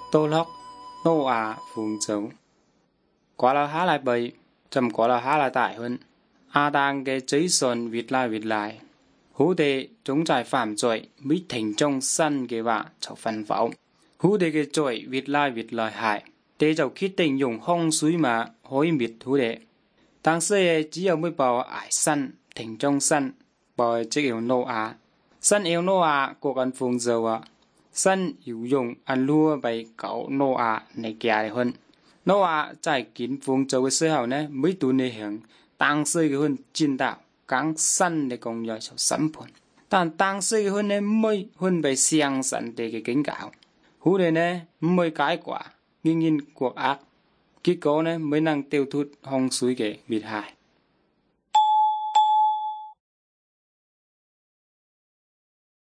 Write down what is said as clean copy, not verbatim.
Tô lóc, nô phùng giống. Quá là há lại bầy, chầm quá là há lại tại hơn. Đang cái giấy xuân vịt lại. Hú đề chúng giải phạm tội, mới thành trong sân cái vạ cháu phân pháo. Hú đề cái tội vịt lại hại. Để cháu khi tình dùng hông suối mà hối mịt hú đề.当时只有每包矮山停中山，包即有诺亚，山有诺亚國人豐就啊，山要用按路被搞諾亞嚟家嚟hun，諾亞在建豐就嘅時候呢，每段嚟行，當時嘅hun見到講山嘅工作就審判，但當時嘅hun呢，每hun被上神地嘅警告，佢哋呢唔會解掛，仍然國惡。結果呢，未能tiêu thoát洪水嘅滅害。